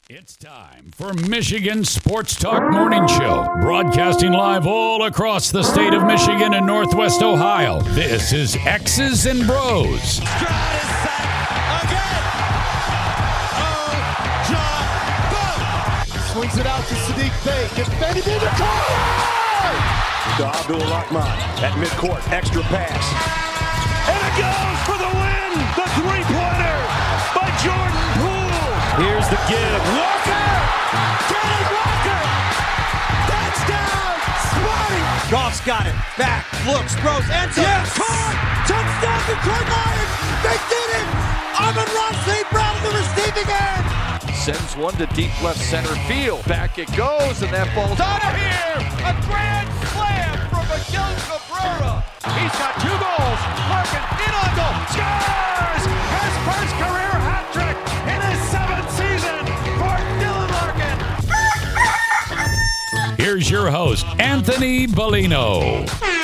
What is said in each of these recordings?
It's time for Michigan Sports Talk Morning Show, broadcasting live all across the state of Michigan and Northwest Ohio. This is X's and Bros. Stroud is sacked again. Oh, John Boat. Swings it out to Sadiq Bey. Defended in the corner. To Abdul-Rahman at midcourt. Extra pass. And it goes for the win. The three-pointer by Jordan Poole. Here's the give. Walker! Kenny Walker! Touchdown! Smarty! Goff's got it. Back, looks, throws, ends up. Yes! Caught! Touchdown, Detroit Lions! They did it! Amon-Ra St. Brown on the receiving end! Sends one to deep left center field. Back it goes, and that ball's Out of here! A grand slam from Miguel Cabrera. He's got 2 goals. Larkin in on goal. Scores! His first career hat trick in his 7th season for Dylan Larkin. Here's your host, Anthony Bellino.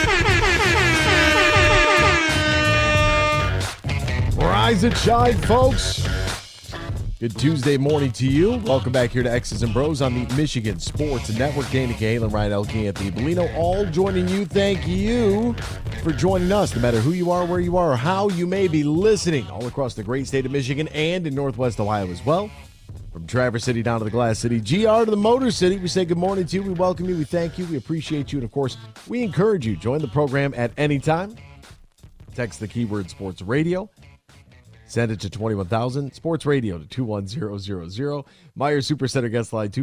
Rise and shine, folks. Good Tuesday morning to you. Welcome back here to X's and Bros on the Michigan Sports Network. Dana Galen, Ryan Elke, Anthony Bellino, all joining you. Thank you for joining us, no matter who you are, where you are, or how you may be listening, all across the great state of Michigan and in Northwest Ohio as well. From Traverse City down to the Glass City, GR to the Motor City, we say good morning to you. We welcome you. We thank you. We appreciate you. And, of course, we encourage you. Join the program at any time. Text the keyword sports radio. Send it to 21,000. Sports radio to 21000. Meyer Supercenter guest line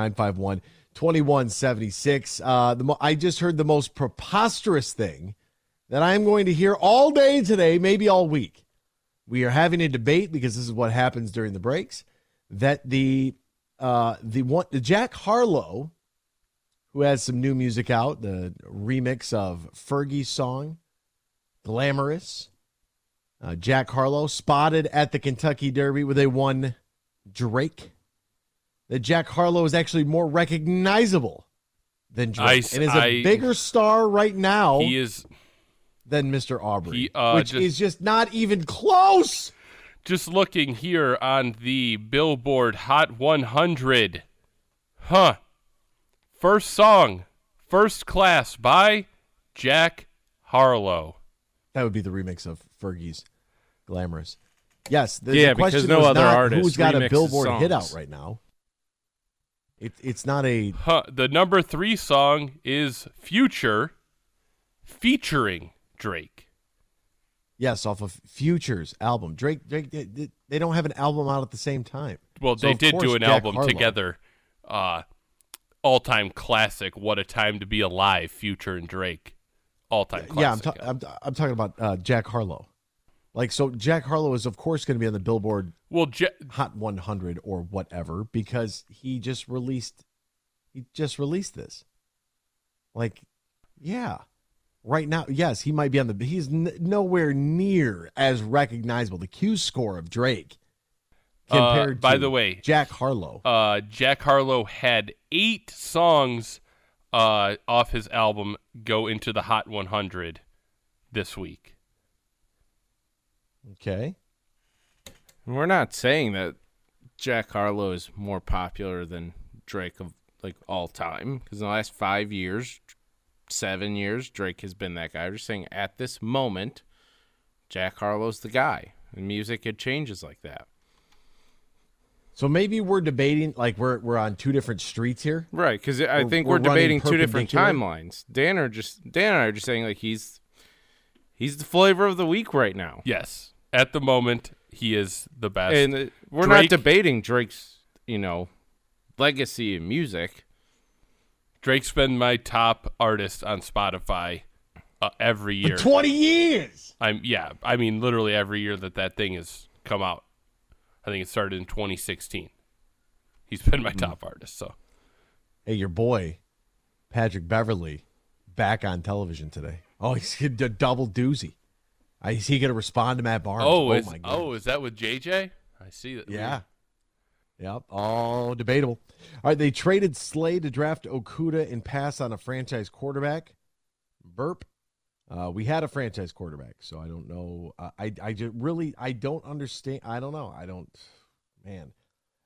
248-951-2176. I just heard the most preposterous thing that I'm going to hear all day today, maybe all week. We are having a debate because this is what happens during the breaks. That the Jack Harlow, who has some new music out, the remix of Fergie's song, Glamorous. Jack Harlow spotted at the Kentucky Derby where they won Drake. That Jack Harlow is actually more recognizable than Drake and is a bigger star right now than Mr. Aubrey, which is just not even close. Just looking here on the Billboard Hot 100. First song, First Class by Jack Harlow. That would be the remix of Fergie's Glamorous. Yes, the question because no other artist who's got a Billboard hit out right now. It's not a... The number 3 song is Future featuring Drake. Yes, off of Future's album. Drake, they don't have an album out at the same time. Well, So they of did course do an Jack album Harlow. together. All-time classic, What a Time to Be Alive, Future and Drake. All-time classic. Yeah, I'm talking about Jack Harlow. So Jack Harlow is, of course, going to be on the Billboard Hot 100 or whatever because he just released this. Right now, yes, he might be on the. He's nowhere near as recognizable. The Q score of Drake compared by to the way, Jack Harlow. Jack Harlow had 8 songs off his album go into the Hot 100 this week. Okay. We're not saying that Jack Harlow is more popular than Drake of all time because in the last 5 years, 7 years, Drake has been that guy. I'm just saying at this moment, Jack Harlow's the guy. And music, it changes like that. So maybe we're debating we're on 2 different streets here, right? Because I think we're debating 2 different timelines. Dan and I are just saying he's the flavor of the week right now. Yes, at the moment he is the best. And we're not debating Drake's legacy in music. Drake's been my top artist on Spotify every year. For 20 years. I mean literally every year that thing has come out. I think it started in 2016. He's been my top artist. So, hey, your boy Patrick Beverly back on television today. Oh, he's a double doozy. Is he going to respond to Matt Barnes? My God. Is that with JJ? I see that. Yeah. Yep. All debatable. All right, they traded Slay to draft Okudah and pass on a franchise quarterback. Burp. We had a franchise quarterback, so I don't know. I don't understand. I don't know. Man.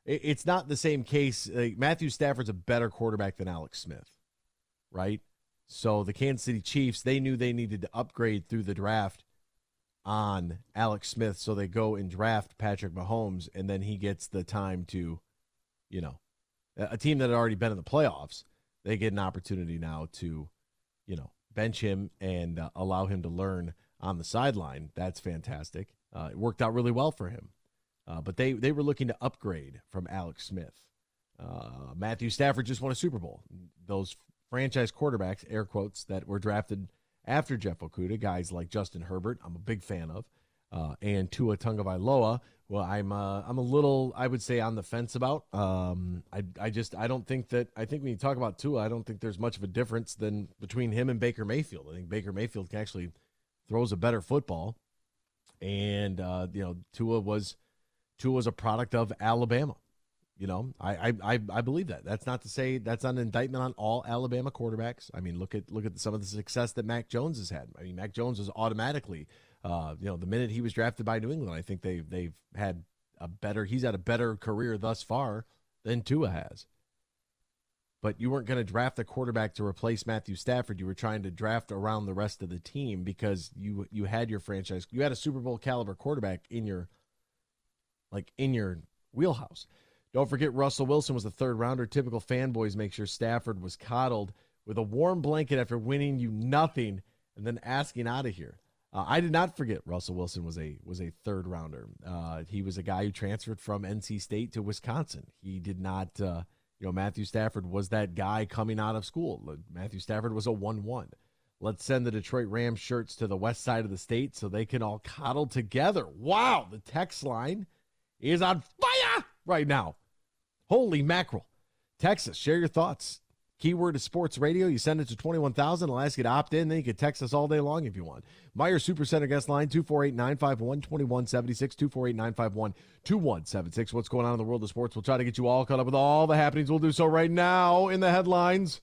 it's not the same case. Like, Matthew Stafford's a better quarterback than Alex Smith, right? So the Kansas City Chiefs, they knew they needed to upgrade through the draft on Alex Smith, so they go and draft Patrick Mahomes, and then he gets the time to, a team that had already been in the playoffs, they get an opportunity now to, bench him and allow him to learn on the sideline. That's fantastic. It worked out really well for him. But they were looking to upgrade from Alex Smith. Matthew Stafford just won a Super Bowl. Those franchise quarterbacks, air quotes, that were drafted after Jeff Okudah, guys like Justin Herbert, I'm a big fan of, and Tua Tagovailoa, well, I'm a little, I would say, on the fence about. I don't think that, I think when you talk about Tua, I don't think there's much of a difference between him and Baker Mayfield. I think Baker Mayfield actually throws a better football, and Tua was a product of Alabama. I believe that. That's not to say that's not an indictment on all Alabama quarterbacks. I mean, look at some of the success that Mac Jones has had. I mean, Mac Jones was automatically, the minute he was drafted by New England, I think they've had he's had a better career thus far than Tua has. But you weren't going to draft a quarterback to replace Matthew Stafford. You were trying to draft around the rest of the team because you had your franchise. You had a Super Bowl caliber quarterback in your wheelhouse. Don't forget Russell Wilson was the third rounder. Typical fanboys make sure Stafford was coddled with a warm blanket after winning you nothing and then asking out of here. I did not forget Russell Wilson was a third rounder. He was a guy who transferred from NC State to Wisconsin. He did not, Matthew Stafford was that guy coming out of school. Matthew Stafford was a 1-1. Let's send the Detroit Rams shirts to the west side of the state so they can all coddle together. Wow, the text line is on fire right now. Holy mackerel. Text us. Share your thoughts. Keyword is sports radio. You send it to 21,000. I'll ask you to opt in. Then you can text us all day long if you want. Meijer Supercenter guest line, 248-951-2176, 248-951-2176. What's going on in the world of sports? We'll try to get you all caught up with all the happenings. We'll do so right now in the headlines.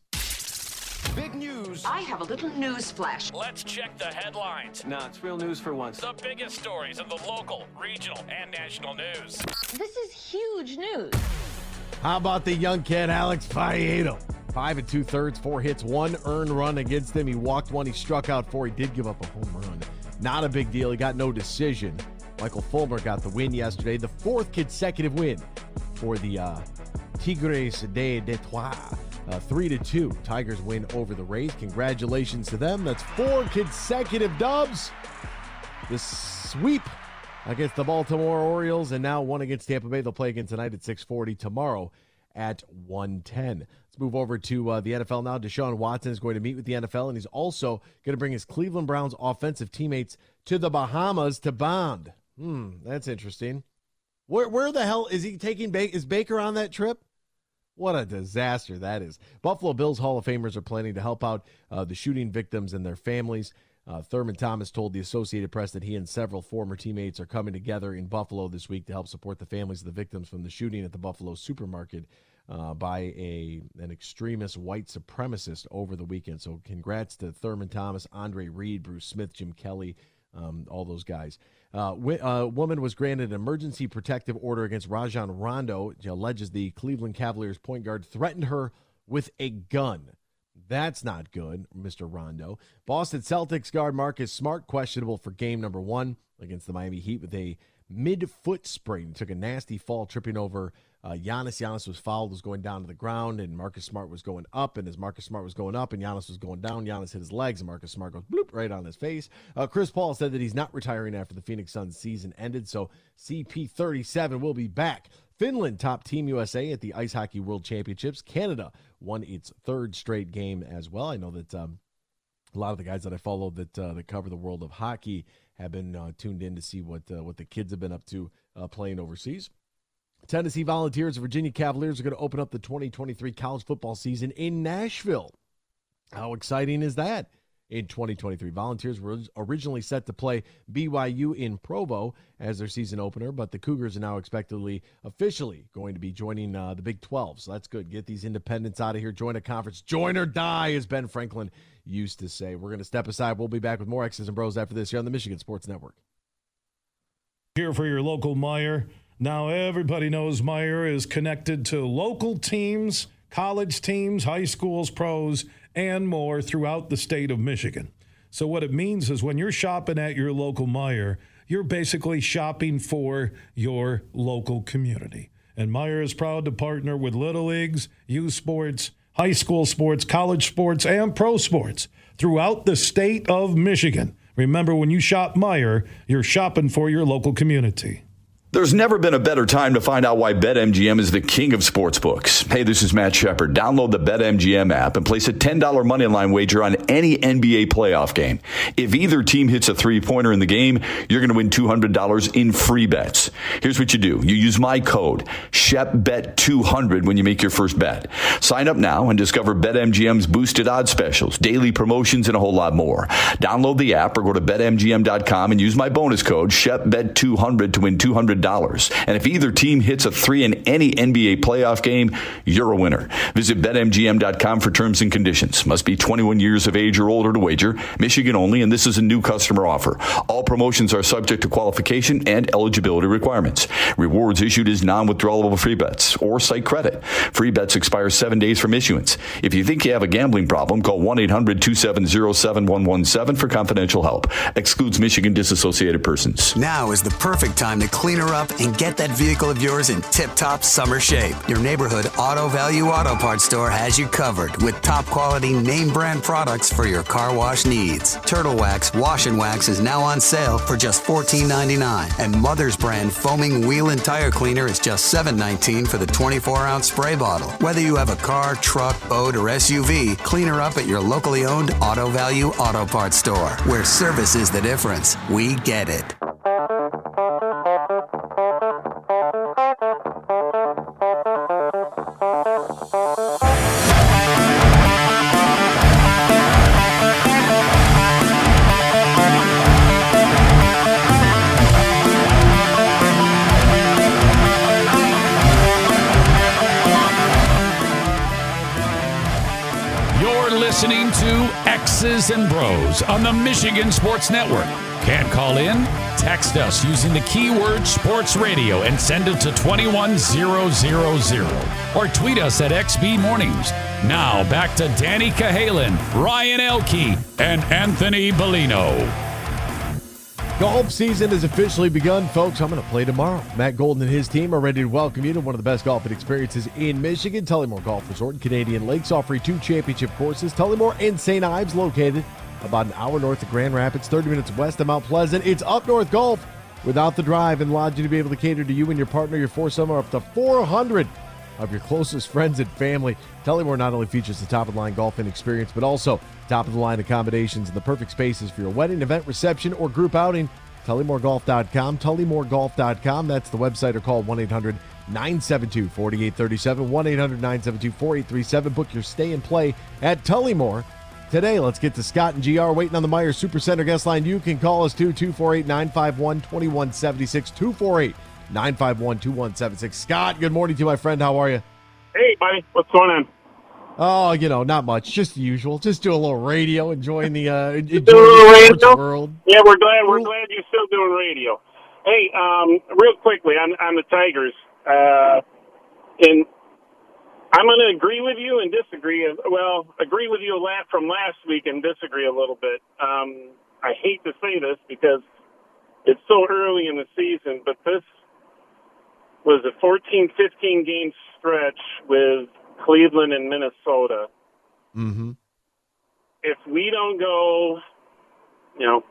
Big news. I have a little news flash. Let's check the headlines. No, it's real news for once. The biggest stories of the local, regional, and national news. This is huge news. How about the young kid, Alex Faedo? 5 2/3, 4 hits, 1 earned run against him. He walked 1, he struck out 4. He did give up a home run. Not a big deal. He got no decision. Michael Fulmer got the win yesterday, the 4th consecutive win for the Tigres de Detroit. 3-2, Tigers win over the Rays. Congratulations to them. That's 4 consecutive dubs. The sweep against the Baltimore Orioles, and now 1 against Tampa Bay. They'll play again tonight at 6:40, tomorrow at 1:10. Let's move over to the NFL now. Deshaun Watson is going to meet with the NFL, and he's also going to bring his Cleveland Browns offensive teammates to the Bahamas to bond. That's interesting. Where the hell is he taking Is Baker on that trip? What a disaster that is. Buffalo Bills Hall of Famers are planning to help out the shooting victims and their families. Thurman Thomas told the Associated Press that he and several former teammates are coming together in Buffalo this week to help support the families of the victims from the shooting at the Buffalo supermarket by an extremist white supremacist over the weekend. So congrats to Thurman Thomas, Andre Reed, Bruce Smith, Jim Kelly, all those guys. A woman was granted an emergency protective order against Rajon Rondo. She alleges the Cleveland Cavaliers point guard threatened her with a gun. That's not good, Mr. Rondo. Boston Celtics guard Marcus Smart questionable for game number 1 against the Miami Heat with a mid-foot sprain. He took a nasty fall, tripping over Giannis. Giannis was fouled, was going down to the ground, and Marcus Smart was going up. And as Marcus Smart was going up and Giannis was going down, Giannis hit his legs, and Marcus Smart goes bloop right on his face. Chris Paul said that he's not retiring after the Phoenix Suns season ended, so CP37 will be back. Finland topped Team USA at the Ice Hockey World Championships. Canada won its 3rd straight game as well. I know that a lot of the guys that I follow that cover the world of hockey have been tuned in to see what the kids have been up to playing overseas. Tennessee Volunteers and Virginia Cavaliers are going to open up the 2023 college football season in Nashville. How exciting is that? In 2023, Volunteers were originally set to play BYU in Provo as their season opener, but the Cougars are now expectedly officially going to be joining the Big 12. So that's good. Get these independents out of here. Join a conference. Join or die, as Ben Franklin used to say. We're going to step aside. We'll be back with more X's and Bros after this here on the Michigan Sports Network. Here for your local Meijer. Now, everybody knows Meijer is connected to local teams, college teams, high schools, pros, and more throughout the state of Michigan. So what it means is when you're shopping at your local Meijer, you're basically shopping for your local community. And Meijer is proud to partner with Little Leagues, youth sports, high school sports, college sports, and pro sports throughout the state of Michigan. Remember, when you shop Meijer, you're shopping for your local community. There's never been a better time to find out why BetMGM is the king of sportsbooks. Hey, this is Matt Shepard. Download the BetMGM app and place a $10 moneyline wager on any NBA playoff game. If either team hits a three-pointer in the game, you're going to win $200 in free bets. Here's what you do. You use my code, ShepBet200, when you make your first bet. Sign up now and discover BetMGM's boosted odds specials, daily promotions, and a whole lot more. Download the app or go to BetMGM.com and use my bonus code, ShepBet200, to win $200. And if either team hits a 3 in any NBA playoff game, you're a winner. Visit BetMGM.com for terms and conditions. Must be 21 years of age or older to wager. Michigan only, and this is a new customer offer. All promotions are subject to qualification and eligibility requirements. Rewards issued as non-withdrawable free bets or site credit. Free bets expire 7 days from issuance. If you think you have a gambling problem, call 1-800-270-7117 for confidential help. Excludes Michigan disassociated persons. Now is the perfect time to clean her up and get that vehicle of yours in tip-top summer shape. Your neighborhood Auto Value Auto Parts store has you covered with top-quality name-brand products for your car wash needs. Turtle Wax Wash and Wax is now on sale for just $14.99, and Mother's Brand Foaming Wheel and Tire Cleaner is just $7.19 for the 24-ounce spray bottle. Whether you have a car, truck, boat, or SUV, clean her up at your locally owned Auto Value Auto Parts store, where service is the difference. We get it. Listening to X's and Bros on the Michigan Sports Network. Can't call in? Text us using the keyword sports radio and send it to 21000 or tweet us at XB Mornings. Now back to Danny Cahalan, Ryan Elke, and Anthony Bellino. Golf season has officially begun, folks. I'm going to play tomorrow. Matt Golden and his team are ready to welcome you to one of the best golfing experiences in Michigan. Tullymore Golf Resort and Canadian Lakes, offering 2 championship courses. Tullymore and St. Ives, located about an hour north of Grand Rapids, 30 minutes west of Mount Pleasant. It's up north golf without the drive and lodging to be able to cater to you and your partner, your foursome, or up to 400 of your closest friends and family. Tullymore not only features the top-of-the-line golfing experience, but also top-of-the-line accommodations and the perfect spaces for your wedding, event, reception, or group outing. TullymoreGolf.com, TullymoreGolf.com. That's the website, or call 1-800-972-4837, 1-800-972-4837. Book your stay and play at Tullymore today. Let's get to Scott and GR waiting on the Meijer Supercenter guest line. You can call us too, 248-951-2176, 248-951-2176. Scott, good morning to you, my friend. How are you? Hey, buddy. What's going on? Oh, not much. Just the usual. Just do a little radio, enjoying the sports world. Yeah, we're glad you're still doing radio. Hey, real quickly on the Tigers, and I'm going to agree with you and disagree. Well, agree with you a lot from last week and disagree a little bit. I hate to say this because it's so early in the season, but this was a 14-15 game stretch with Cleveland and Minnesota. Mm-hmm. If we don't go, 8-6,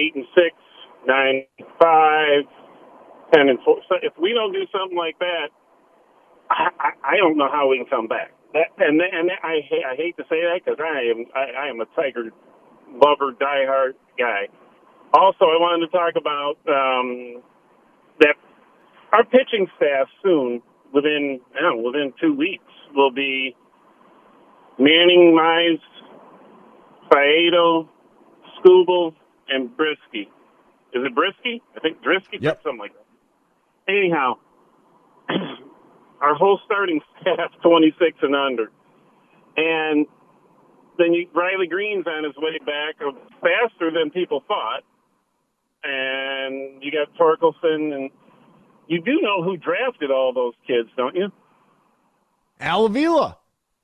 9-5, 10-4, so if we don't do something like that, I don't know how we can come back. I hate to say that because I am a Tiger lover, diehard guy. Also, I wanted to talk about that our pitching staff soon, within 2 weeks, will be Manning, Mize, Faedo, Skubal, and Brisky. Is it Brisky? I think Drisky? Yep. Something like that. Anyhow, our whole starting staff, 26 and under. And then Riley Green's on his way back faster than people thought. And you got Torkelson and you do know who drafted all those kids, don't you? Al Avila.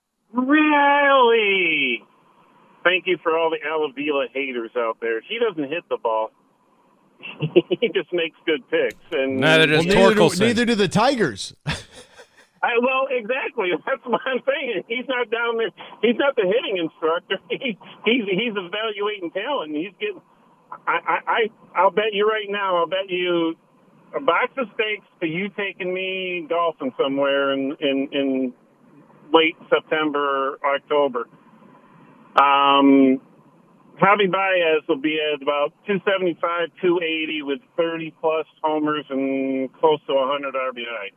Really? Thank you for all the Al Avila haters out there. He doesn't hit the ball. He just makes good picks. And neither do the Tigers. Well, exactly. That's what I'm saying. He's not down there. He's not the hitting instructor. He's evaluating talent. And he's getting. I'll bet you right now. I'll bet you a box of steaks to you taking me golfing somewhere in late September, October. Javi Baez will be at about 275, 280 with 30 plus homers and close to 100 RBI.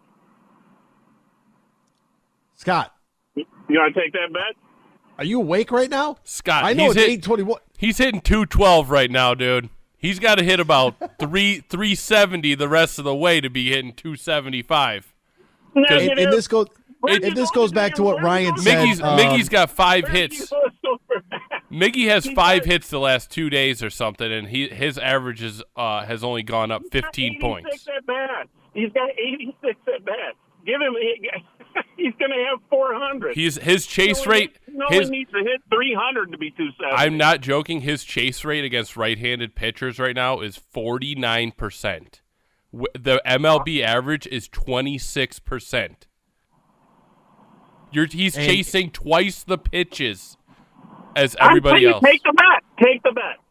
Scott, you want to take that bet? Are you awake right now? Scott, I know it's 8:21. He's hitting 212 right now, dude. He's got to hit about 370 the rest of the way to be hitting 275. And this goes back to what Ryan said. Miggy's got 5 hits. Miggy has 5 hits the last 2 days or something, and his average has only gone up 15 points. At bats. He's got 86 at bats. Give him. He's going to have 400. His chase rate. He needs to hit 300 to be 270. I'm not joking. His chase rate against right-handed pitchers right now is 49%. The MLB average is 26%. He's chasing twice the pitches as everybody else. Take the bet. Take the bet.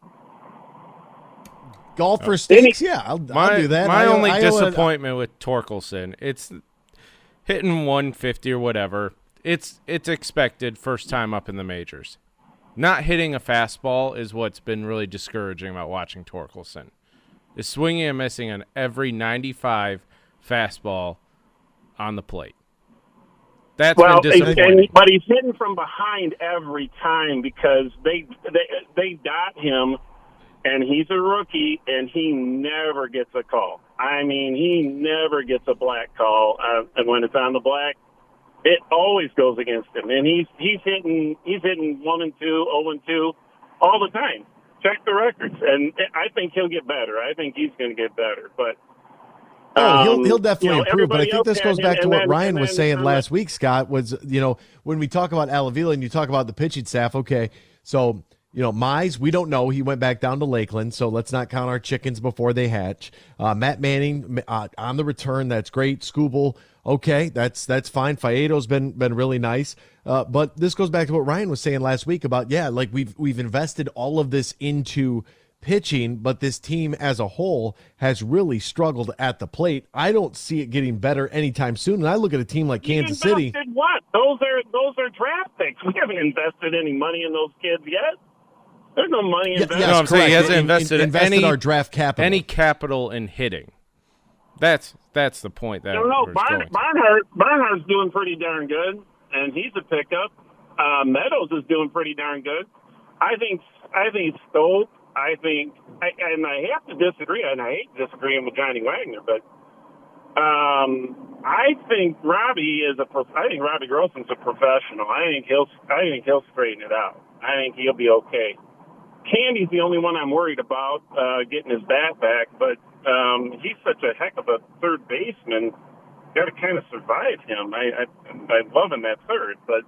Golf for stakes? Yeah, I'll do that. My only disappointment with Torkelson, it's hitting 150 or whatever. It's expected first time up in the majors. Not hitting a fastball is what's been really discouraging about watching Torkelson. Is swinging and missing on every 95 fastball on the plate. That's been disappointing. But he's hitting from behind every time because they dot him, and he's a rookie, and he never gets a call. I mean, he never gets a black call, and when it's on the black, it always goes against him. And he's hitting 1 and 2, 0 and 2 all the time. Check the records, and I think he'll get better. I think he's going to get better, but. He'll definitely improve, but I think this goes back to what Ryan was saying last week, Scott, was, when we talk about Al Avila and you talk about the pitching staff, okay, so, Mize, we don't know. He went back down to Lakeland, so let's not count our chickens before they hatch. Matt Manning on the return, that's great. Skubal, okay, that's fine. Faedo's been really nice. But this goes back to what Ryan was saying last week about, we've invested all of this into pitching, but this team as a whole has really struggled at the plate. I don't see it getting better anytime soon. And I look at a team like Kansas City. What? Those are draft picks. We haven't invested any money in those kids yet. There's no money invested. No, I'm saying he hasn't invested any our draft capital. Any capital in hitting. That's the point that Barnhart's doing pretty darn good, and he's a pickup. Meadows is doing pretty darn good. I think Stope. I have to disagree, and I hate disagreeing with Johnny Wagner, but I think Robbie Grossman's a professional. I think he'll straighten it out. I think he'll be okay. Candy's the only one I'm worried about getting his bat back, but he's such a heck of a third baseman. Got to kind of survive him. I love him at third, but.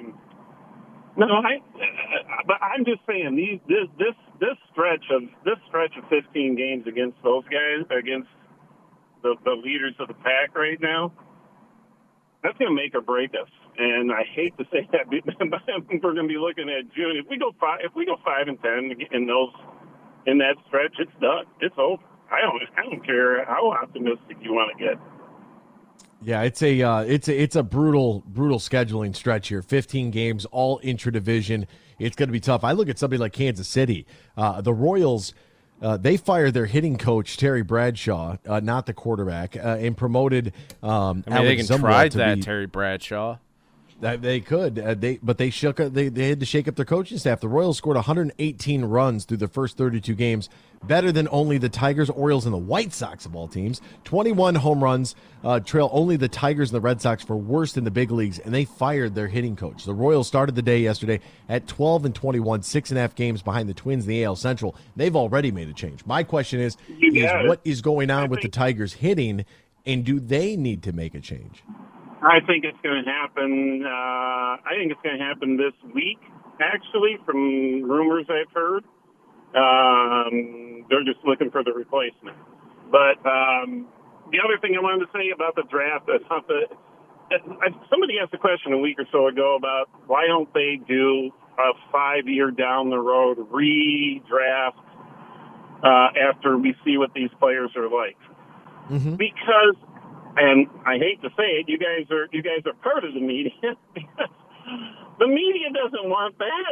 But I'm just saying this stretch of 15 games against those guys, against the leaders of the pack right now, that's going to make or break us. And I hate to say that, but we're going to be looking at June. If we go 5 and 10 in that stretch, it's done. It's over. I don't care how optimistic you want to get. Yeah, it's a brutal scheduling stretch here. 15 games, all intra-division. It's going to be tough. I look at somebody like Kansas City. The Royals, they fired their hitting coach, Terry Bradshaw, not the quarterback, and promoted Alex they can Zumwalt try that, Terry Bradshaw. They could, but they had to shake up their coaching staff. The Royals scored 118 runs through the first 32 games, better than only the Tigers, Orioles, and the White Sox of all teams. 21 home runs, trail only the Tigers and the Red Sox for worst in the big leagues, and they fired their hitting coach. The Royals started the day yesterday at 12-21, 6.5 games behind the Twins in the AL Central. They've already made a change. My question is what is going on with the Tigers hitting? And do they need to make a change? I think it's going to happen. I think it's going to happen this week, actually, from rumors I've heard. They're just looking for the replacement. But the other thing I wanted to say about the draft, somebody asked a question a week or so ago about why don't they do a 5-year down the road redraft after we see what these players are like. Mm-hmm. Because, and I hate to say it, you guys are part of the media, because the media doesn't want that.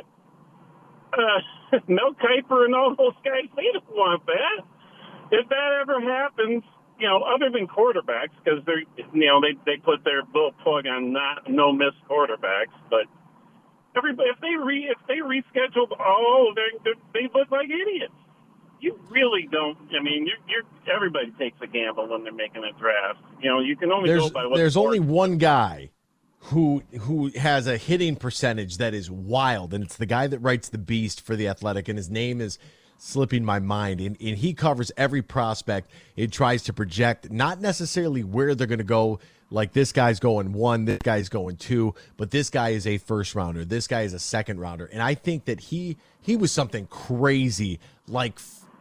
Mel Kiper and all those guys, they don't want that. If that ever happens, other than quarterbacks, because they put their little plug on no miss quarterbacks, but everybody, if they rescheduled all, they look like idiots. You really don't. I mean, everybody takes a gamble when they're making a draft. You can only go by what. There's only one guy who has a hitting percentage that is wild, and it's the guy that writes The Beast for The Athletic, and his name is slipping my mind. And he covers every prospect. It tries to project not necessarily where they're going to go. Like, this guy's going 1, this guy's going 2, but this guy is a first rounder. This guy is a second rounder. And I think that he was something crazy, like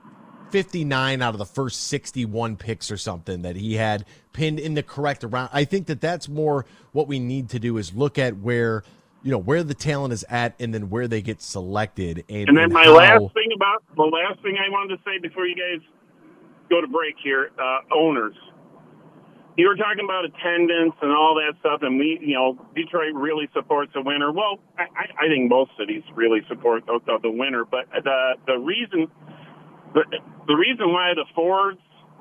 59 out of the first 61 picks or something that he had pinned in the correct round. I think that that's more what we need to do, is look at where the talent is at, and then where they get selected. And then the last thing I wanted to say before you guys go to break here, owners. You were talking about attendance and all that stuff, and Detroit really supports a winner. Well, I think most cities really support the winner, but the reason why the Fords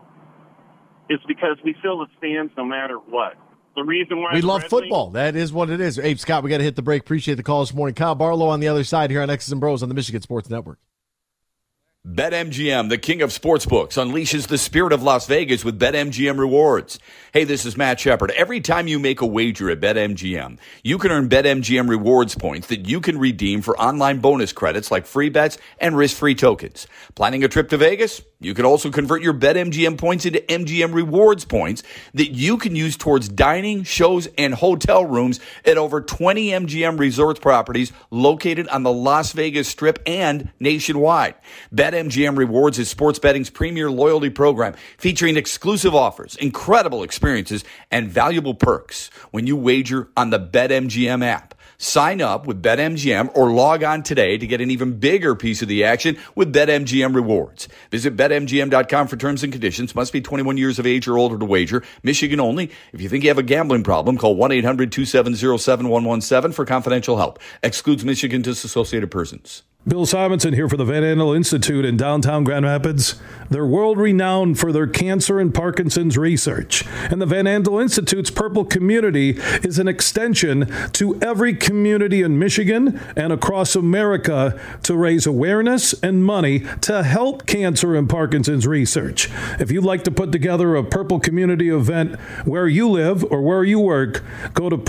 is because we fill the stands no matter what. The reason why we love football. That is what it is. Hey, Scott, we got to hit the break. Appreciate the call this morning. Kyle Barlow on the other side here on X's and Bros on the Michigan Sports Network. BetMGM, the king of sportsbooks, unleashes the spirit of Las Vegas with BetMGM Rewards. Hey, this is Matt Shepard. Every time you make a wager at BetMGM, you can earn BetMGM Rewards points that you can redeem for online bonus credits like free bets and risk-free tokens. Planning a trip to Vegas? You can also convert your BetMGM points into MGM Rewards points that you can use towards dining, shows, and hotel rooms at over 20 MGM Resorts properties located on the Las Vegas Strip and nationwide. BetMGM Rewards is sports betting's premier loyalty program, featuring exclusive offers, incredible experiences, and valuable perks when you wager on the BetMGM app. Sign up with BetMGM or log on today to get an even bigger piece of the action with BetMGM Rewards. Visit BetMGM.com for terms and conditions. Must be 21 years of age or older to wager. Michigan only. If you think you have a gambling problem, call 1-800-270-7117 for confidential help. Excludes Michigan disassociated persons. Bill Simonson here for the Van Andel Institute in downtown Grand Rapids. They're world-renowned for their cancer and Parkinson's research. And the Van Andel Institute's Purple Community is an extension to every community in Michigan and across America to raise awareness and money to help cancer and Parkinson's research. If you'd like to put together a Purple Community event where you live or where you work, go to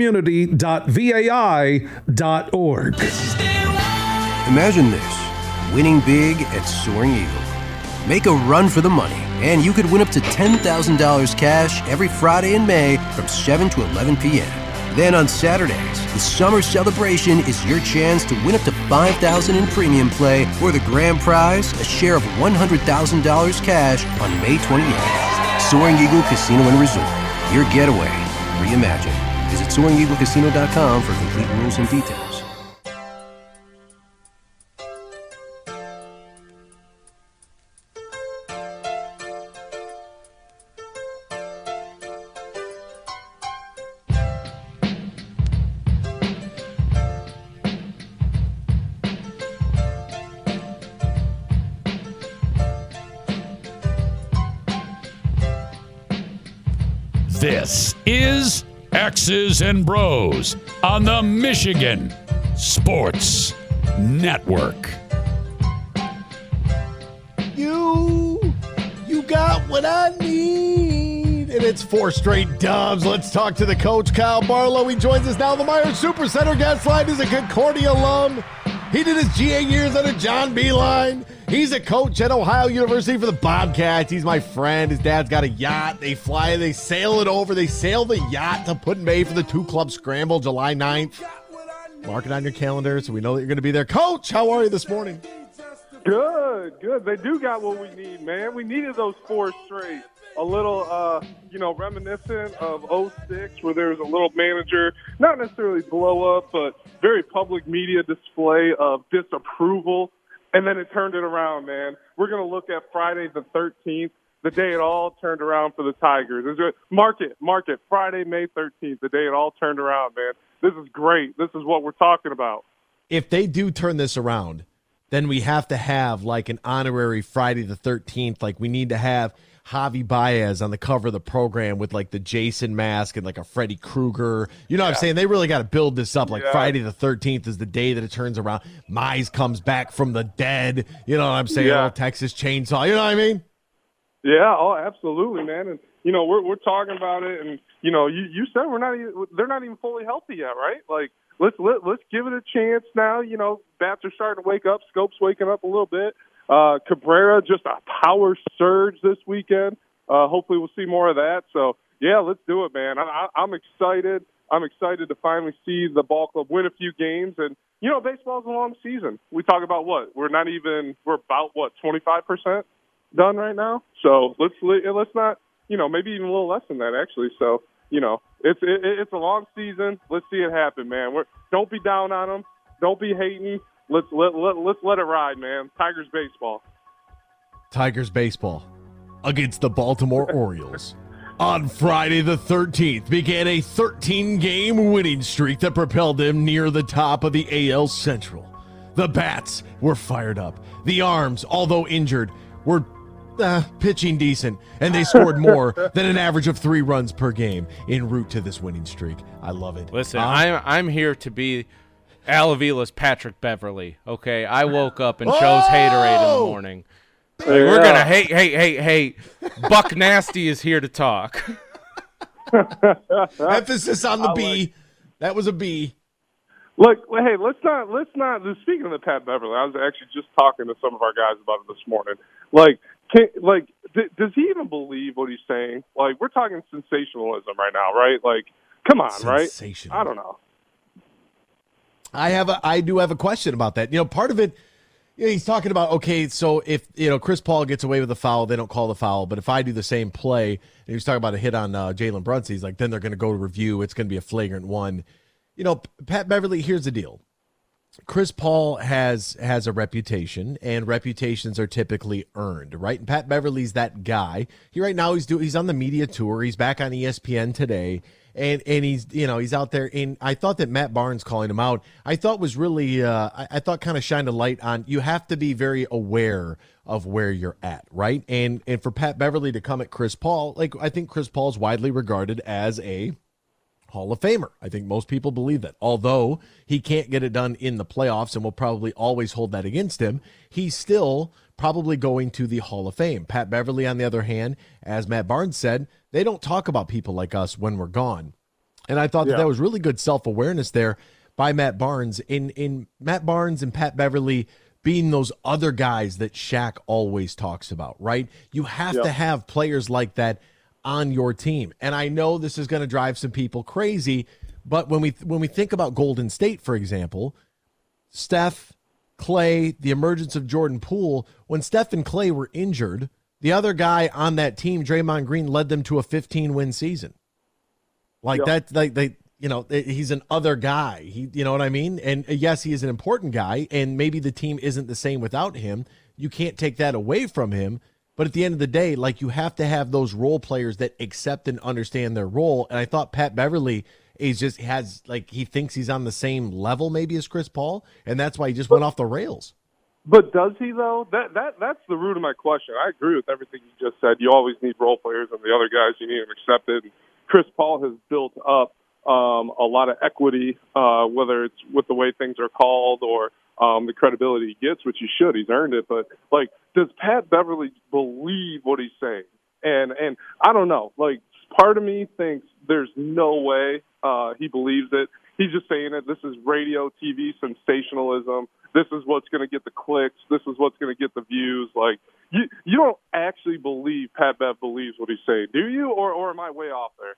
purplecommunity.vai.org. Imagine this, winning big at Soaring Eagle. Make a run for the money, and you could win up to $10,000 cash every Friday in May from 7 to 11 p.m. Then on Saturdays, the summer celebration is your chance to win up to $5,000 in premium play, or the grand prize, a share of $100,000 cash on May 28th. Soaring Eagle Casino and Resort, your getaway reimagined. Visit SoaringEagleCasino.com for complete rules and details. This is X's and Bros on the Michigan Sports Network. You got what I need. And it's 4 straight dubs. Let's talk to the coach, Kyle Barlow. He joins us now. The Myers Supercenter guest line is a Concordia alum. He did his GA years under John Beilein. He's a coach at Ohio University for the Bobcats. He's my friend. His dad's got a yacht. They fly, they sail it over. They sail the yacht to Put in Bay for the 2-club scramble July 9th. Mark it on your calendar so we know that you're going to be there. Coach, how are you this morning? Good. They do got what we need, man. We needed those 4 straight. A little, reminiscent of 06, where there was a little manager, not necessarily blow up, but very public media display of disapproval. And then it turned it around, man. We're going to look at Friday the 13th, the day it all turned around for the Tigers. Mark it, Friday, May 13th, the day it all turned around, man. This is great. This is what we're talking about. If they do turn this around, then we have to have like an honorary Friday the 13th. Like we need to have Javi Baez on the cover of the program with like the Jason mask and like a Freddy Krueger. You know what I'm saying? They really got to build this up. Like Friday the 13th is the day that it turns around. Mize comes back from the dead. You know what I'm saying? Oh, Texas Chainsaw. You know what I mean? Yeah. Oh, absolutely, man. And we're talking about it, and you said they're not even fully healthy yet, right? Like let's give it a chance now. Bats are starting to wake up. Scope's waking up a little bit. Cabrera, just a power surge this weekend. Hopefully we'll see more of that. So, yeah, let's do it, man. I'm excited. I'm excited to finally see the ball club win a few games. And, baseball's a long season. We talk about what? We're about, 25% done right now? So let's not, maybe even a little less than that, actually. So, it's a long season. Let's see it happen, man. Don't be down on them. Don't be hating. Let's let it ride, man. Tigers baseball. Tigers baseball against the Baltimore Orioles. On Friday the 13th began a 13-game winning streak that propelled them near the top of the AL Central. The bats were fired up. The arms, although injured, were pitching decent, and they scored more than an average of 3 runs per game en route to this winning streak. I love it. Listen, I'm here to be Al Avila's Patrick Beverly, okay? I woke up and chose Haterade in the morning. We're going to hate. Buck Nasty is here to talk. Emphasis on the B. That was a B. Look, hey, let's not. Speaking of the Pat Beverly, I was actually just talking to some of our guys about it this morning. Does he even believe what he's saying? Like, we're talking sensationalism right now, right? Like, come on, right? I don't know. I do have a question about that. Part of it, he's talking about, okay, so if, Chris Paul gets away with a foul, they don't call the foul. But if I do the same play, and he's talking about a hit on Jalen Brunson, he's like, then they're going to go to review. It's going to be a flagrant one. Pat Beverly, here's the deal. Chris Paul has a reputation, and reputations are typically earned, right? And Pat Beverly's that guy. Right now he's on the media tour. He's back on ESPN today. And he's out there, and I thought that Matt Barnes calling him out, I thought was really, I thought kind of shined a light on, you have to be very aware of where you're at, right? And for Pat Beverly to come at Chris Paul, like, I think Chris Paul's widely regarded as a Hall of Famer. I think most people believe that. Although he can't get it done in the playoffs, and will probably always hold that against him, he's still probably going to the Hall of Fame. Pat Beverly, on the other hand, as Matt Barnes said, they don't talk about people like us when we're gone. And I thought that was really good self-awareness there by Matt Barnes. In Matt Barnes and Pat Beverly being those other guys that Shaq always talks about, right? You have to have players like that on your team. And I know this is going to drive some people crazy, but when we think about Golden State, for example, Steph, Clay, the emergence of Jordan Poole, when Steph and Clay were injured, the other guy on that team, Draymond Green, led them to a 15-win season. He's an other guy. You know what I mean? And yes, he is an important guy, and maybe the team isn't the same without him. You can't take that away from him. But at the end of the day, like, you have to have those role players that accept and understand their role. And I thought Pat Beverly he thinks he's on the same level maybe as Chris Paul, and that's why he just went off the rails. But does he, though? That's the root of my question. I agree with everything you just said. You always need role players, and the other guys, you need them accepted. And Chris Paul has built up a lot of equity, whether it's with the way things are called or the credibility he gets, which he should. He's earned it. But, does Pat Beverly believe what he's saying? And I don't know. Part of me thinks there's no way he believes it. he's just saying it. This is radio, TV sensationalism. This is what's going to get the clicks. This is what's going to get the views. Like, you don't actually believe Pat Bev believes what he's saying, do you? Or am I way off there?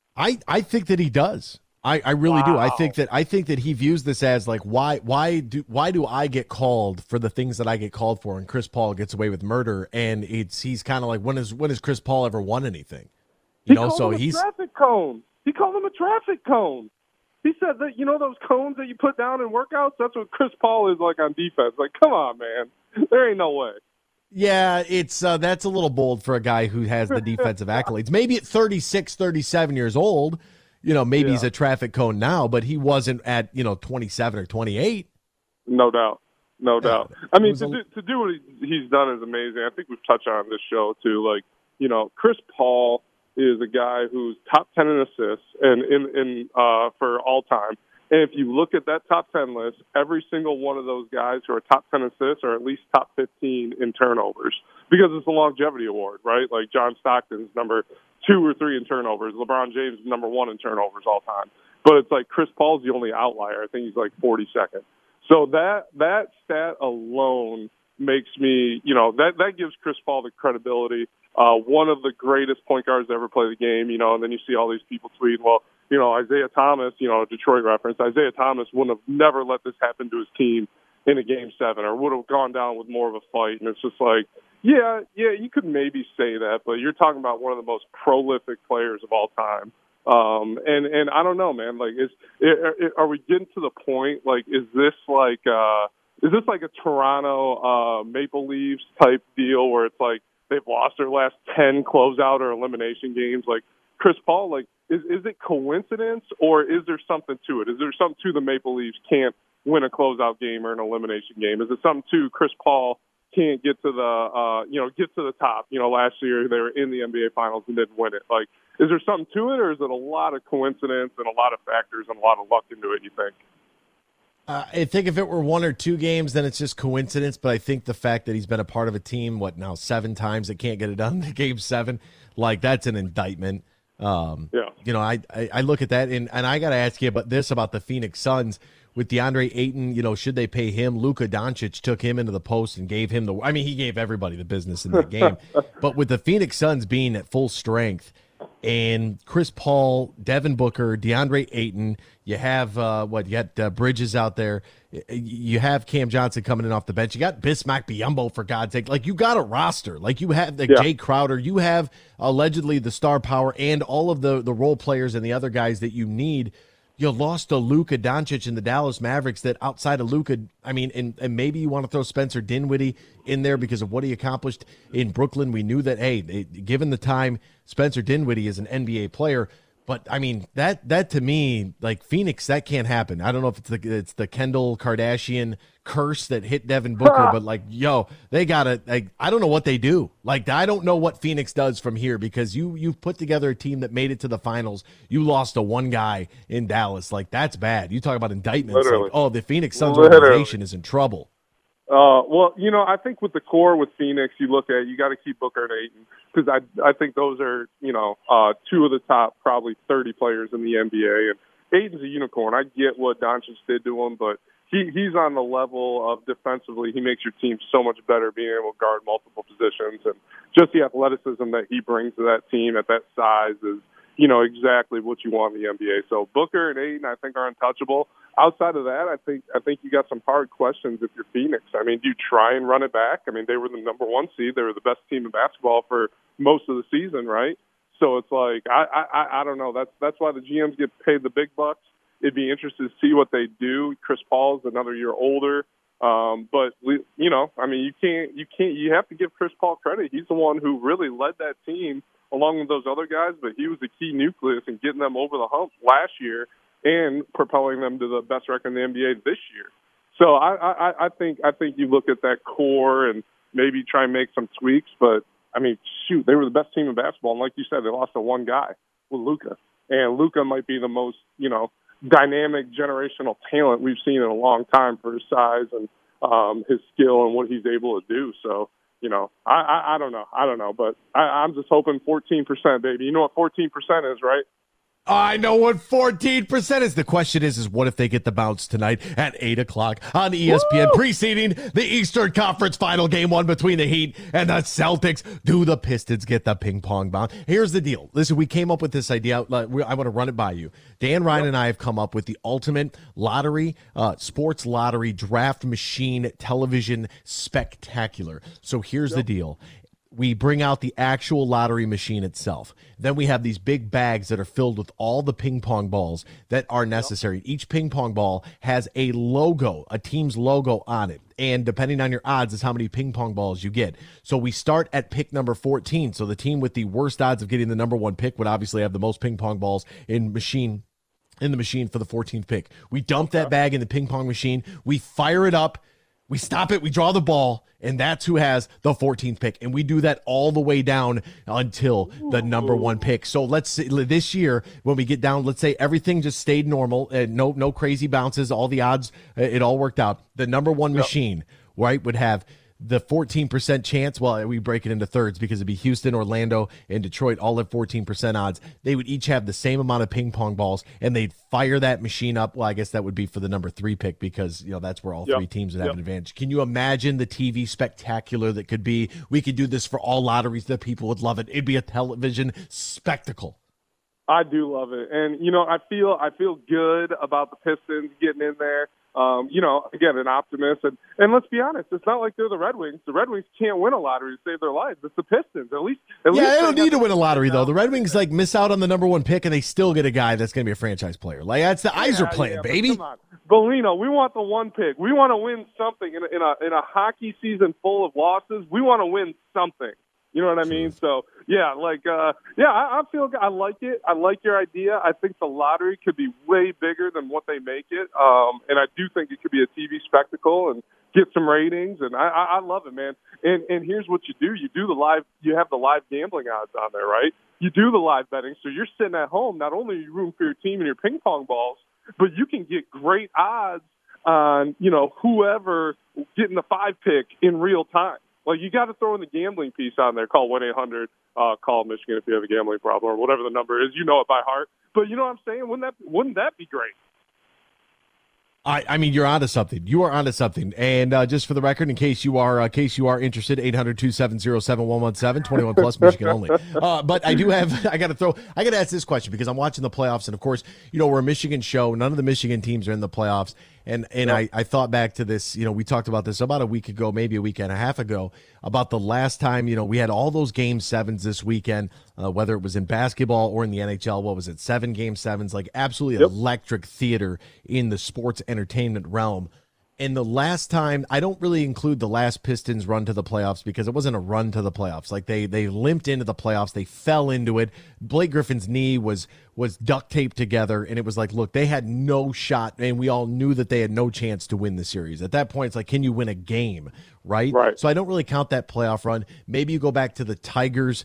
I think that he does. I really do. I think that he views this as like, why do I get called for the things that I get called for, and Chris Paul gets away with murder? And he's kind of like, when has Chris Paul ever won anything? He called him a traffic cone. He called him a traffic cone. He said that, those cones that you put down in workouts, that's what Chris Paul is like on defense. Like, come on, man. There ain't no way. Yeah, it's that's a little bold for a guy who has the defensive accolades. Maybe at 36, 37 years old, maybe he's a traffic cone now, but he wasn't at, 27 or 28. No doubt. No doubt. I mean, to do what he's done is amazing. I think we've touched on this show, too. Like, Chris Paul is a guy who's top 10 in assists and for all time. And if you look at that top 10 list, every single one of those guys who are top 10 assists are at least top 15 in turnovers, because it's a longevity award, right? Like John Stockton's number 2 or 3 in turnovers. LeBron James is number 1 in turnovers all time. But it's like Chris Paul's the only outlier. I think he's like 42nd. So that stat alone makes me, that gives Chris Paul the credibility. One of the greatest point guards to ever play the game, and then you see all these people tweet, well, Isaiah Thomas, Detroit reference, Isaiah Thomas wouldn't have never let this happen to his team in a Game 7, or would have gone down with more of a fight. And it's just like, yeah, you could maybe say that, but you're talking about one of the most prolific players of all time. And I don't know, man, like, are we getting to the point, like, is this like a Toronto Maple Leafs type deal where it's like they've lost their last 10 closeout or elimination games? Like, Chris Paul, like, is it coincidence, or is there something to it? Is there something to the Maple Leafs can't win a closeout game or an elimination game? Is it something to Chris Paul can't get to the top? Last year they were in the NBA Finals and didn't win it. Like, is there something to it, or is it a lot of coincidence and a lot of factors and a lot of luck into it, you think? I think if it were 1 or 2 games, then it's just coincidence. But I think the fact that he's been a part of a team, 7 times that can't get it done in Game 7, like, that's an indictment. I look at that, and I got to ask you about the Phoenix Suns with DeAndre Ayton. Should they pay him? Luka Doncic took him into the post and gave him he gave everybody the business in that game. But with the Phoenix Suns being at full strength, and Chris Paul, Devin Booker, DeAndre Ayton, you have you got Bridges out there, you have Cam Johnson coming in off the bench, you got Bismack Biyombo, for God's sake. Like, you got a roster, like, you have Jay Crowder, you have allegedly the star power and all of the role players and the other guys that you need. You lost to Luka Doncic in the Dallas Mavericks, that outside of Luka, and maybe you want to throw Spencer Dinwiddie in there because of what he accomplished in Brooklyn. We knew that, hey, given the time, Spencer Dinwiddie is an NBA player. But, that to me, like, Phoenix, that can't happen. I don't know if it's the Kendall Kardashian curse that hit Devin Booker, but, like, they got to, like, I don't know what they do. Like, I don't know what Phoenix does from here, because you've put together a team that made it to the finals. You lost to one guy in Dallas. Like, that's bad. You talk about indictments. Like, the Phoenix Suns organization is in trouble. Well, I think with the core with Phoenix, you got to keep Booker and Ayton, because I think those are, 2 of the top probably 30 players in the NBA. And Ayton's a unicorn. I get what Doncic did to him, but he's on the level of defensively. He makes your team so much better being able to guard multiple positions. And just the athleticism that he brings to that team at that size is, exactly what you want in the NBA. So Booker and Ayton, I think, are untouchable. Outside of that, I think you got some hard questions if you're Phoenix. Do you try and run it back? They were the number 1 seed. They were the best team in basketball for most of the season, right? So it's like, I don't know. That's why the GMs get paid the big bucks. It'd be interesting to see what they do. Chris Paul's another year older. But you have to give Chris Paul credit. He's the one who really led that team along with those other guys, but he was the key nucleus in getting them over the hump last year and propelling them to the best record in the NBA this year. So I think you look at that core and maybe try and make some tweaks, but they were the best team in basketball, and like you said, they lost to one guy with Luka, and Luka might be the most dynamic generational talent we've seen in a long time for his size and his skill and what he's able to do. So I don't know, but I'm just hoping 14%, baby. You know what 14% is, right? I know what 14% is. The question is what if they get the bounce tonight at 8 o'clock on ESPN, preceding the Eastern Conference Final Game 1 between the Heat and the Celtics? Do the Pistons get the ping pong bounce? Here's the deal. Listen, we came up with this idea. I want to run it by you. Dan Ryan and I have come up with the ultimate lottery, sports lottery draft machine television spectacular. So here's the deal. We bring out the actual lottery machine itself. Then we have these big bags that are filled with all the ping pong balls that are necessary. Each ping pong ball has a logo, a team's logo on it. And depending on your odds is how many ping pong balls you get. So we start at pick number 14. So the team with the worst odds of getting the number 1 pick would obviously have the most ping pong balls in the machine for the 14th pick. We dump that bag in the ping pong machine. We fire it up. We stop it, we draw the ball, and that's who has the 14th pick. And we do that all the way down until the number 1 pick. So let's say this year, when we get down, let's say everything just stayed normal, no crazy bounces, all the odds, it all worked out. The number 1 machine, right, would have the 14% chance. Well, we break it into thirds because it'd be Houston, Orlando, and Detroit all at 14% odds. They would each have the same amount of ping pong balls, and they'd fire that machine up. Well, I guess that would be for the number 3 pick because that's where all 3 teams would have an advantage. Can you imagine the TV spectacular that could be? We could do this for all lotteries. The people would love it. It'd be a television spectacle. I do love it, and I feel good about the Pistons getting in there. Again, an optimist, and let's be honest, it's not like they're the Red Wings. The Red Wings can't win a lottery to save their lives. It's the Pistons. At least they don't need to win a lottery though. The Red Wings miss out on the number 1 pick, and they still get a guy that's going to be a franchise player. That's the Yzer plan, baby. Come on, Bellino, we want the 1 pick. We want to win something in a hockey season full of losses. We want to win something. You know what I mean? So, I feel I like it. I like your idea. I think the lottery could be way bigger than what they make it. And I do think it could be a TV spectacle and get some ratings. And I love it, man. And here's what you do. You have the live gambling odds on there, right? You do the live betting. So you're sitting at home. Not only are you rooting for your team and your ping pong balls, but you can get great odds on, whoever getting the 5 pick in real time. Like, you got to throw in the gambling piece on there. Call 1-800-CALL Michigan if you have a gambling problem or whatever the number is. You know it by heart. But you know what I'm saying? Wouldn't that be great? I mean, you're onto something. You are onto something. And just for the record, in case you are interested, 800-270-7117, 21 plus, Michigan only. But I got to ask this question because I'm watching the playoffs, and of course, we're a Michigan show. None of the Michigan teams are in the playoffs. And I thought back to this, we talked about this about a week ago, maybe a week and a half ago, about the last time, we had all those game 7s this weekend, whether it was in basketball or in the NHL. What was it? 7 game 7s, like absolutely electric theater in the sports entertainment realm. And the last time, I don't really include the last Pistons run to the playoffs because it wasn't a run to the playoffs. Like they limped into the playoffs. They fell into it. Blake Griffin's knee was duct taped together, and it was like, look, they had no shot, and we all knew that they had no chance to win the series. At that point, it's like, can you win a game, right? So I don't really count that playoff run. Maybe you go back to the Tigers,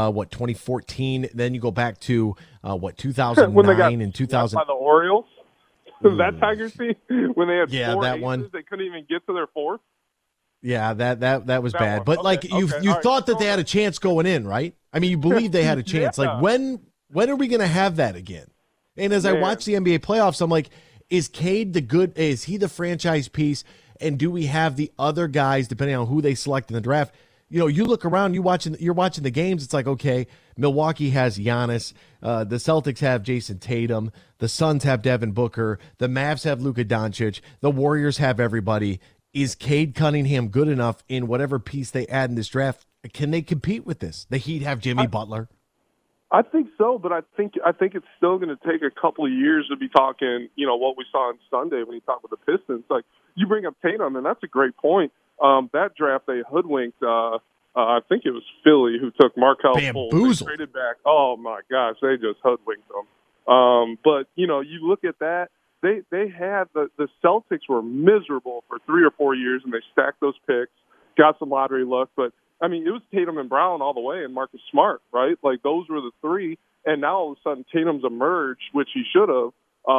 2014. Then you go back to, 2009 when they got and 2000. By the Orioles? That Tigers team when they had 4 that aces, one. They couldn't even get to their 4th. Yeah, that was bad. One. But you thought that they had a chance going in, right? I mean, you believe they had a chance. Like when are we going to have that again? And as I watch the NBA playoffs, I'm like, is Cade is he the franchise piece? And do we have the other guys, depending on who they select in the draft? You look around, you're watching the games. It's like, okay, Milwaukee has Giannis. The Celtics have Jason Tatum. The Suns have Devin Booker. The Mavs have Luka Doncic. The Warriors have everybody. Is Cade Cunningham good enough in whatever piece they add in this draft? Can they compete with this? The Heat have Jimmy Butler. I think so, but I think it's still going to take a couple of years to be talking, what we saw on Sunday when you talk about the Pistons. Like, you bring up Tatum, and that's a great point. That draft, they hoodwinked, I think it was Philly who took Markelle Fultz. They traded back. Oh, my gosh, they just hoodwinked them. But, you look at that. They had the Celtics were miserable for 3 or 4 years, and they stacked those picks, got some lottery luck. But, I mean, it was Tatum and Brown all the way and Marcus Smart, right? Like, those were the 3. And now all of a sudden Tatum's emerged, which he should have,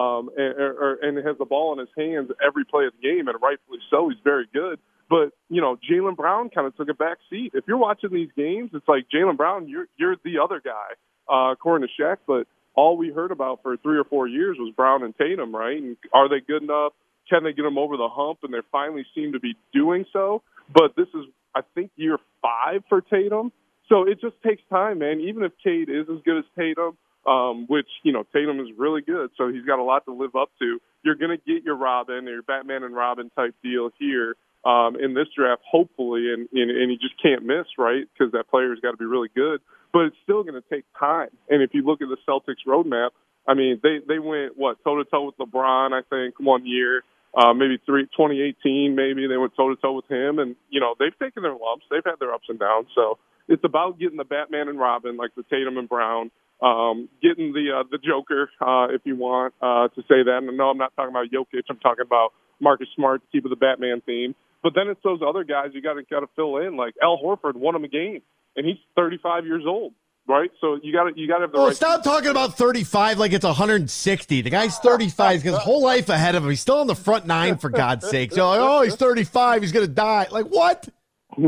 and has the ball in his hands every play of the game, and rightfully so. He's very good. But, Jaylen Brown kind of took a back seat. If you're watching these games, it's like, Jaylen Brown, you're the other guy, according to Shaq. But all we heard about for 3 or 4 years was Brown and Tatum, right? And are they good enough? Can they get them over the hump? And they finally seem to be doing so. But this is, I think, year 5 for Tatum. So it just takes time, man. Even if Cade is as good as Tatum, which, Tatum is really good, so he's got a lot to live up to, you're going to get your Robin or your Batman and Robin type deal here in this draft, hopefully, and you just can't miss, right, because that player's got to be really good. But it's still going to take time. And if you look at the Celtics roadmap, I mean, they went, toe-to-toe with LeBron, I think, 1 year. Maybe 2018, maybe they went toe-to-toe with him. And, they've taken their lumps. They've had their ups and downs. So it's about getting the Batman and Robin, like the Tatum and Brown, getting the Joker, if you want to say that. And no, I'm not talking about Jokic. I'm talking about Marcus Smart to keep with the Batman theme. But then it's those other guys you got to fill in. Like Al Horford won him a game, and he's 35 years old. Right, so you got to have the. Oh, right stop talking about 35 like it's 160. The guy's 35. He's got his whole life ahead of him. He's still on the front 9, for God's sake. So, like, he's 35. He's gonna die. Like what? in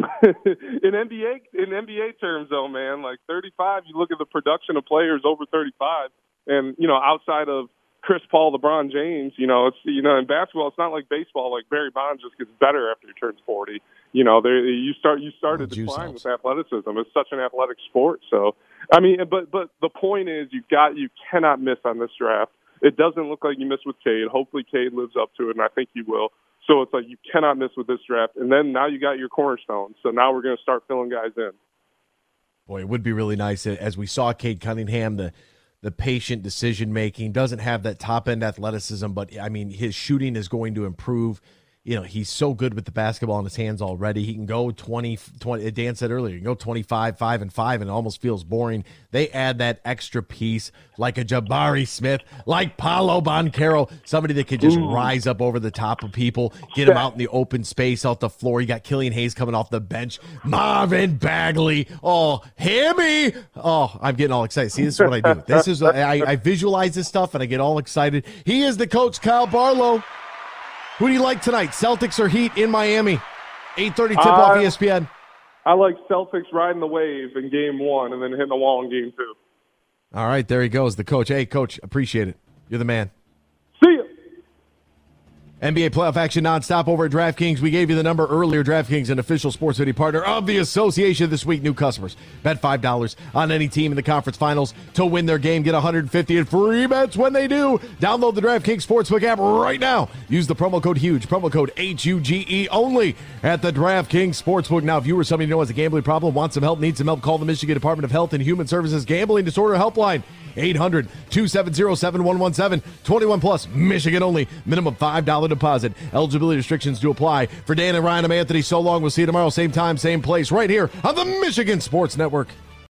NBA terms, though, man, like 35. You look at the production of players over 35, and outside of Chris Paul, LeBron James, it's in basketball, it's not like baseball. Like Barry Bonds just gets better after he turns 40. You start to decline with athleticism. It's such an athletic sport. So, I mean, but the point is, you cannot miss on this draft. It doesn't look like you missed with Cade. Hopefully, Cade lives up to it, and I think he will. So it's like you cannot miss with this draft. And then now you got your cornerstones. So now we're going to start filling guys in. Boy, it would be really nice as we saw Cade Cunningham, the patient decision-making, doesn't have that top-end athleticism, but, I mean, his shooting is going to improve. He's so good with the basketball in his hands already. He can go 20 Dan said earlier, you can go 25, 5 and 5, and it almost feels boring. They add that extra piece like a Jabari Smith, like Paolo Banchero, somebody that could just rise up over the top of people, get him out in the open space, out the floor. You got Killian Hayes coming off the bench, Marvin Bagley, Hammy. I'm getting all excited. See, this is what I do. This is I visualize this stuff, and I get all excited. He is the coach, Kyle Barlow. Who do you like tonight, Celtics or Heat in Miami? 8:30 tip-off ESPN. I like Celtics riding the wave in Game 1 and then hitting the wall in Game 2. All right, there he goes, the coach. Hey, Coach, appreciate it. You're the man. See ya. NBA playoff action nonstop over at DraftKings. We gave you the number earlier. DraftKings, an official sports betting partner of the association this week. New customers, bet $5 on any team in the conference finals to win their game. Get $150 in free bets when they do. Download the DraftKings Sportsbook app right now. Use the promo code HUGE, promo code HUGE only at the DraftKings Sportsbook. Now, if you or somebody you know has a gambling problem, want some help, need some help, call the Michigan Department of Health and Human Services Gambling Disorder Helpline. 800-270-7117. 21 plus, Michigan only. Minimum $5 deposit. Eligibility restrictions do apply. For Dan and Ryan, I'm Anthony. So long. We'll see you tomorrow. Same time, same place, right here on the Michigan Sports Network.